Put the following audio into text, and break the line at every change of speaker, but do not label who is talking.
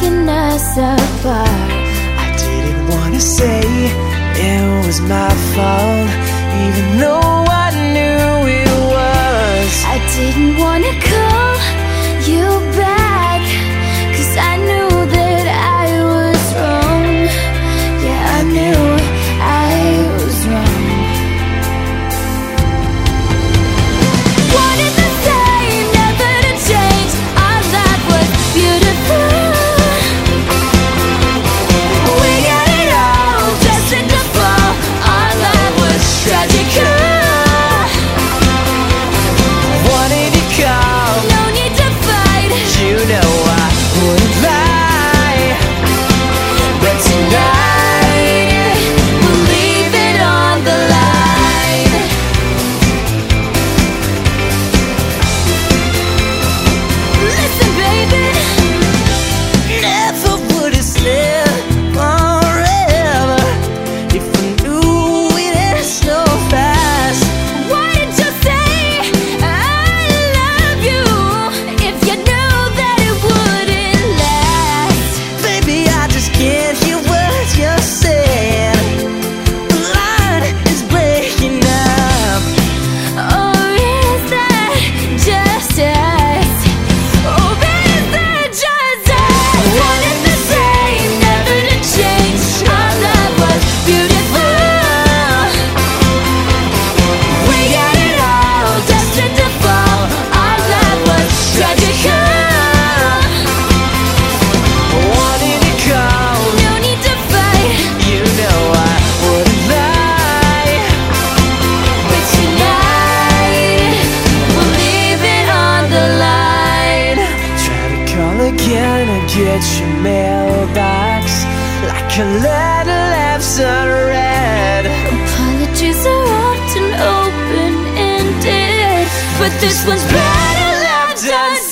taking us apart.
I didn't wanna say it was my fault, even though I knew it was.
I didn't wanna call you back, 'cause I knew that I was wrong. Yeah, I knew I was wrong. Wanted the same, never to change. Our life was beautiful. We got it all, destined to fall. Our life was tragic.
Wanted to call,
No need to fight.
you know I wouldn't lie, but tonight
We'll leave it on the line. Listen, baby,
never would have said forever if I knew it ain't so fast.
why did you say I love you if you knew that it wouldn't last?
Baby, I just can't hear what you're saying. The line is breaking up.
Or is that just us? Or is that just us? Wanted the same, never to change. Our love was beautiful. We got it all, destined to fall. Our love was tragic.
Wanted to call,
No need to fight,
you know I wouldn't lie.
but tonight we'll leave it on the line.
Try to call again and get your mailbox like a letter left unread.
Apologies are often open-ended, but this one's better left unsaid.